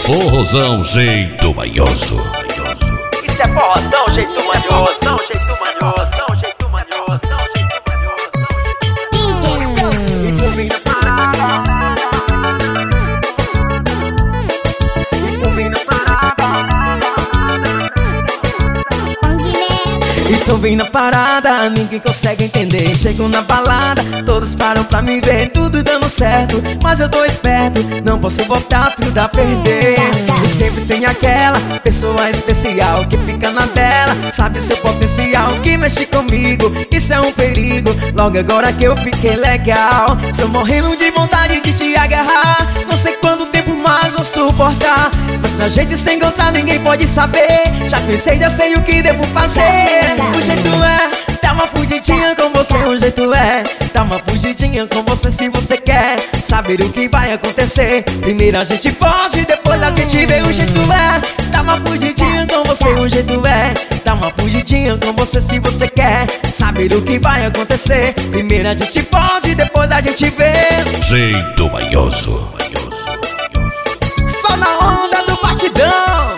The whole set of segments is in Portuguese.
Forrozão jeito manhoso. Isso é forrozão jeito manhoso, jeito manhoso, jeito manhoso, jeito manhoso. E combina parada, e combina parada. E tô bem na parada, ninguém consegue entender. Chego na balada, todos param pra me ver. Tudo dando certo, mas eu tô esperto, não posso botar tudo a perder. E sempre tem aquela pessoa especial que fica na dela, sabe seu potencial, que mexe comigo, isso é um perigo. Logo agora que eu fiquei legal, estou morrendo de vontade de te agarrar. Não sei quanto tempo mais vou suportar, mas pra gente se encontrar ninguém pode saber. Já pensei, já sei o que devo fazer. O jeito é dar uma fugidinha com você, o jeito é dar uma fugidinha com você se você quer saber o que vai acontecer. Primeiro a gente foge, depois a gente vê. O jeito é dar uma fugidinha com você, o jeito é dar uma fugidinha com você se você quer saber o que vai acontecer. Primeiro a gente foge, depois a gente vê. Jeito manhoso. Só na onda do batidão.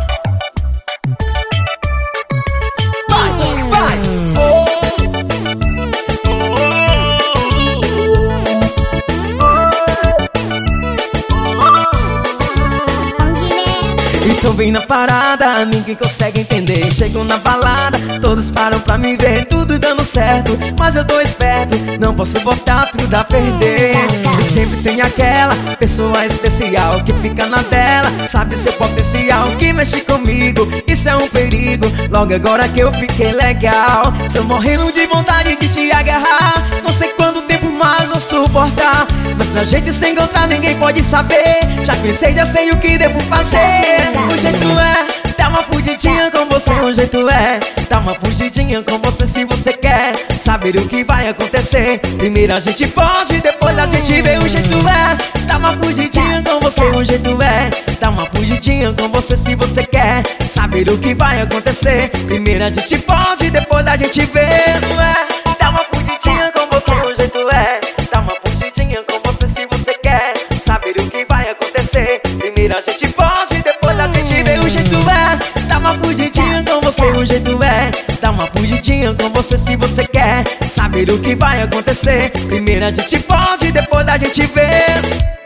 E tô bem na parada, ninguém consegue entender. Chego na balada, todos param pra me ver. Tudo dando certo, mas eu tô esperto, não posso botar tudo a perder. E sempre tem aquela pessoa especial que fica na dela, sabe seu potencial, que mexe comigo, isso é um perigo. Logo agora que eu fiquei legal, estou morrendo de vontade de te agarrar. Não sei quanto tempo mais vou suportar, mas pra gente se encontrar ninguém pode saber. Já pensei, já sei o que devo fazer. O jeito é dar uma fugidinha com você, o jeito é dar uma fugidinha com você se você quer saber o que vai acontecer. Primeiro a gente foge, depois a gente vê. O jeito é dar uma fugidinha com você, o jeito é dar uma fugidinha com você se você quer saber o que vai acontecer. Primeiro a gente foge, depois a gente vê. Não é dar uma fugidinha com você, o jeito é dar uma fugidinha com você se você quer saber o que vai acontecer. Primeiro a gente foge, depois a gente vê. O jeito é dar uma fugidinha com você, o jeito é dar uma fugidinha com você se você quer saber o que vai acontecer. Primeiro a gente foge, depois a gente vê.